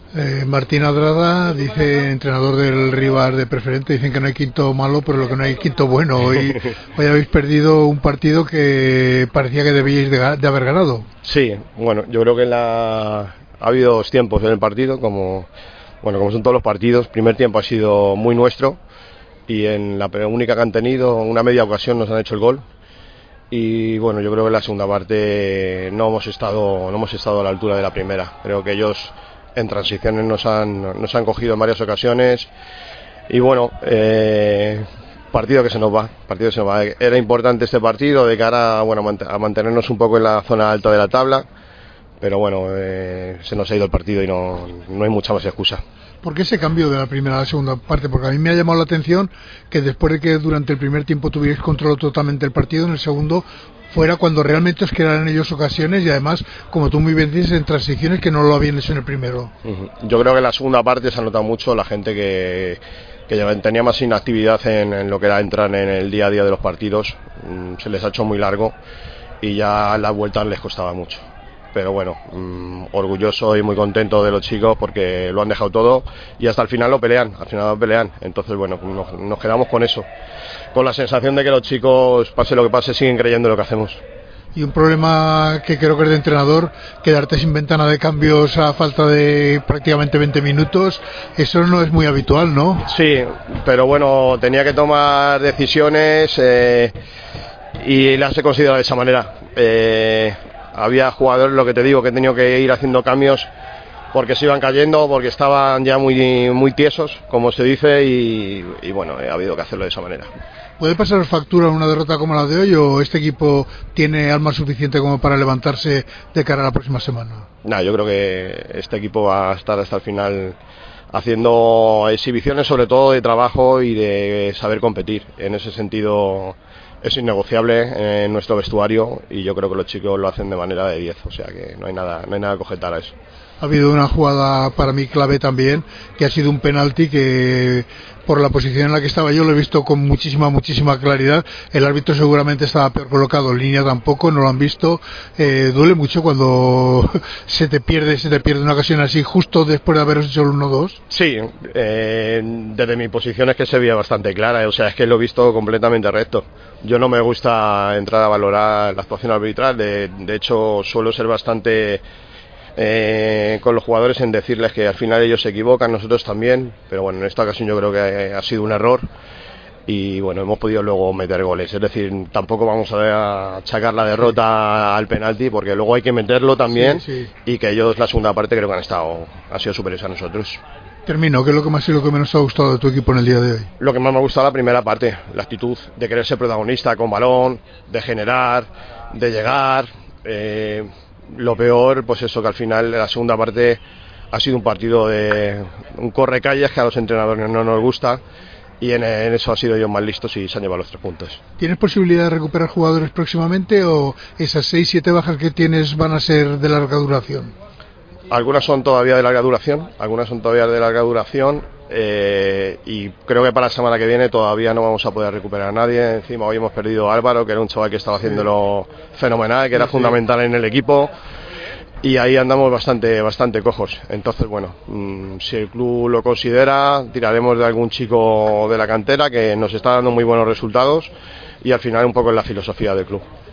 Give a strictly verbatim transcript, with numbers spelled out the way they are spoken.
Eh, Martín Adrada dice, entrenador del Rivas de Preferente, dicen que no hay quinto malo, pero lo que no hay quinto bueno. Hoy, hoy habéis perdido un partido que parecía que debíais de, de haber ganado. Sí, bueno, yo creo que la... ha habido dos tiempos en el partido, como bueno, como son todos los partidos. El primer tiempo ha sido muy nuestro y en la única que han tenido, una media ocasión, nos han hecho el gol. Y bueno, yo creo que en la segunda parte no hemos estado, no hemos estado a la altura de la primera. Creo que ellos en transiciones nos han, nos han cogido en varias ocasiones y bueno, eh, partido que se nos va, partido que se nos va. Era importante este partido de cara bueno, a mantenernos un poco en la zona alta de la tabla, pero bueno, eh, se nos ha ido el partido y no, no hay mucha más excusa. ¿Por qué ese cambio de la primera a la segunda parte? Porque a mí me ha llamado la atención que después de que durante el primer tiempo tuvierais controlado totalmente el partido, en el segundo fuera cuando realmente os quedaran ellos ocasiones y además, como tú muy bien dices, en transiciones que no lo habían hecho en el primero. Uh-huh. Yo creo que en la segunda parte se ha notado mucho la gente que, que tenía más inactividad en, en lo que era entrar en el día a día de los partidos. Se les ha hecho muy largo y ya las vueltas les costaba mucho. Pero bueno, mmm, orgulloso y muy contento de los chicos porque lo han dejado todo y hasta el final lo pelean, al final lo pelean. Entonces bueno, nos, nos quedamos con eso, con la sensación de que los chicos, pase lo que pase, siguen creyendo en lo que hacemos. Y un problema que creo que es de entrenador, quedarte sin ventana de cambios a falta de prácticamente veinte minutos, eso no es muy habitual, ¿no? Sí, pero bueno, tenía que tomar decisiones eh, y las he considerado de esa manera. Eh, Había jugadores, lo que te digo, que he tenido que ir haciendo cambios porque se iban cayendo, porque estaban ya muy, muy tiesos, como se dice, y, y bueno, ha habido que hacerlo de esa manera. ¿Puede pasar factura una derrota como la de hoy o este equipo tiene alma suficiente como para levantarse de cara a la próxima semana? No, yo creo que este equipo va a estar hasta el final haciendo exhibiciones sobre todo de trabajo y de saber competir. En ese sentido es innegociable en nuestro vestuario y yo creo que los chicos lo hacen de manera de diez, o sea que no hay nada, no hay nada que objetar a eso. Ha habido una jugada para mí clave también, que ha sido un penalti que por la posición en la que estaba yo lo he visto con muchísima, muchísima claridad. El árbitro seguramente estaba peor colocado, en línea tampoco, no lo han visto. Eh, duele mucho cuando se te pierde, se te pierde una ocasión así justo después de haberos hecho el uno dos. Sí, eh, desde mi posición es que se veía bastante clara, o sea, es que lo he visto completamente recto. Yo no me gusta entrar a valorar la actuación arbitral, de, de hecho suelo ser bastante eh, con los jugadores en decirles que al final ellos se equivocan, nosotros también, pero bueno, en esta ocasión yo creo que ha sido un error y bueno, hemos podido luego meter goles, es decir, tampoco vamos a achacar la derrota al penalti porque luego hay que meterlo también, sí, sí. Y que ellos la segunda parte creo que han estado, han sido superiores a nosotros. Termino, ¿qué es lo que más y lo que menos te ha gustado de tu equipo en el día de hoy? Lo que más me ha gustado la primera parte, la actitud de querer ser protagonista con balón, de generar, de llegar. Eh, lo peor, pues eso, que al final la segunda parte ha sido un partido de un correcalles que a los entrenadores no nos gusta y en, en eso han sido ellos más listos y se han llevado los tres puntos. ¿Tienes posibilidad de recuperar jugadores próximamente o esas seis siete bajas que tienes van a ser de larga duración? Algunas son todavía de larga duración, algunas son todavía de larga duración eh, y creo que para la semana que viene todavía no vamos a poder recuperar a nadie. Encima hoy hemos perdido a Álvaro, que era un chaval que estaba haciéndolo fenomenal, que era sí, fundamental sí. en el equipo y ahí andamos bastante, bastante cojos. Entonces bueno, mmm, si el club lo considera, tiraremos de algún chico de la cantera que nos está dando muy buenos resultados y al final un poco en la filosofía del club.